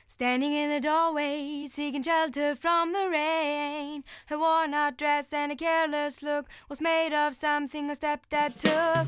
Standing in the doorway, seeking shelter from the rain. Her worn-out dress and a careless look was made of something her stepdad took.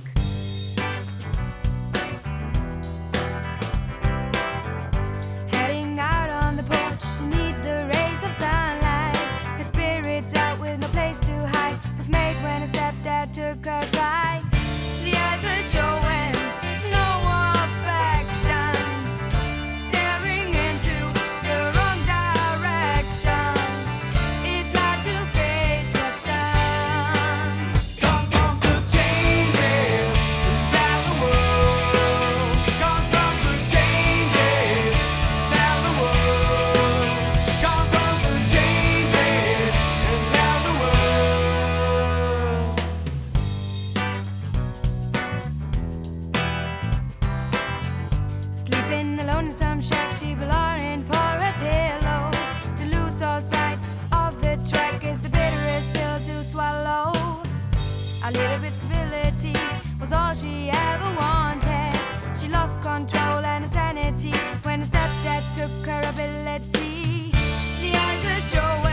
Heading out on the porch, she needs the rays of sunlight. Her spirit's out with no place to hide. Was made when her stepdad took her ride. The eyes are showing no affection, staring into the wrong direction. It's hard to face what's done. Gone from the changes down the world. Gone from the changes down the world. Gone from the changes down the world. Sleeping alone in some shack, she be longing for a pillow. To lose all sight of the track is the bitterest pill to swallow. A little bit stability was all she ever wanted. She lost control and her sanity when her stepdad took her ability. The eyes are showing